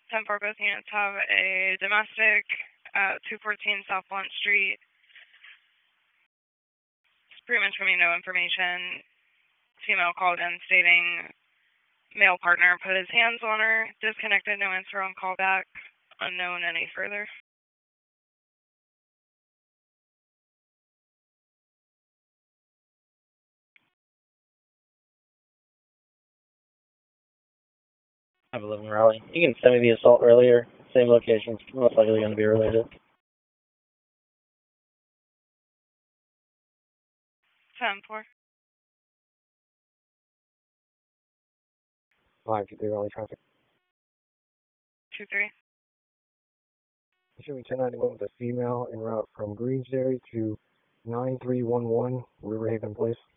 10-4, both units have a domestic at 214 South Blunt Street. It's pretty much giving me no information. Female called in stating male partner put his hands on her, disconnected, no answer on callback, unknown any further. I have 11 Raleigh. You can send me the assault earlier. Same location. Most likely going to be related. 10-4. 523 Raleigh traffic. 2-3. Should be 1091 with a female en route from Greensbury to 9311 Riverhaven Place.